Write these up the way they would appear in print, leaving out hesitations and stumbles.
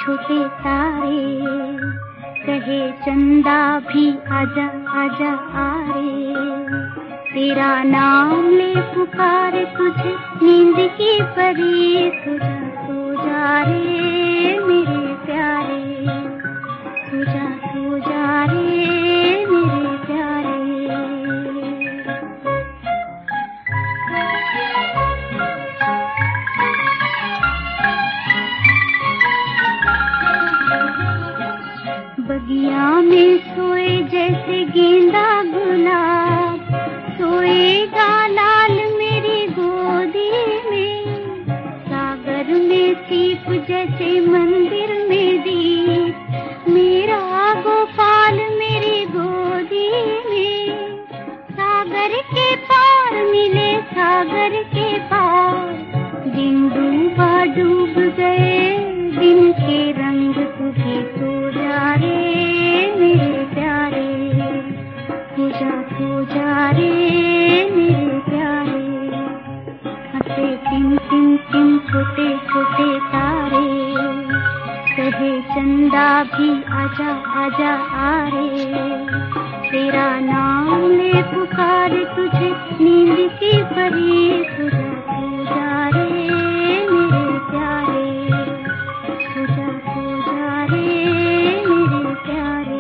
छोटे तारे, कहे चंदा भी आजा आजा आ रे। तेरा नाम ले पुकारे तुझे नींद की परी, सो जा रे मेरे प्यारे, सो जा रे मेरे प्यारे। बगिया में सोए जैसे गेंदा गुलाब, सोएगा लाल मेरी गोदी में। सागर में सीप जैसे मंदिर में दीप, मेरा गोपाल मेरी गोदी में। सागर के पार मिले सागर के पार, दिन डूबा डूब गए दिन के रंग तुझे। सो जा रे मेरे प्यारे, सो जा रे मेरे प्यारे। हंसे टिम टिम टिम छोटे छोटे तारे, कहे चंदा भी आजा आजा आ रे। तेरा नाम ले पुकार तुझे नींद की परी, सो जा रे मेरे प्यारे, सो जा रे मेरे प्यारे।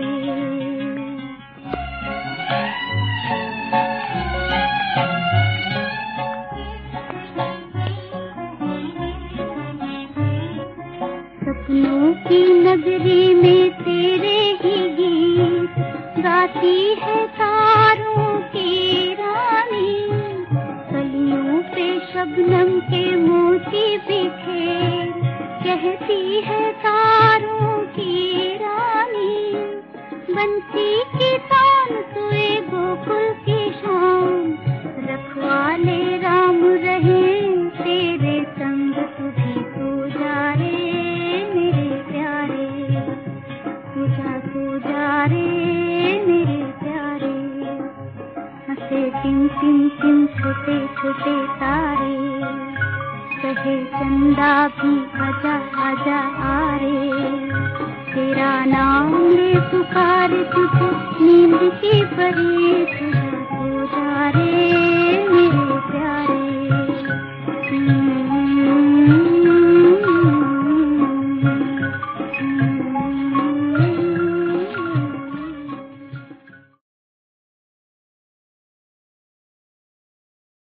सपनों की नगरी में तेरे ही गीत गाती है तारों की रानी। कलियों पे शबनम के मोती बिखेर, कहती है तारों की रानी। बंसी की तान सोए गोकुल की शाम, रखवाले राम रहे तेरे संग तू भी। सो जा रे मेरे प्यारे, सो जा रे मेरे प्यारे। हंसे टिम टिम टिम छोटे छोटे तारे, कहे चंदा भी आजा आजा आ रे। तेरा नाम ले पुकार तुझे नींद की परी, सो जा रे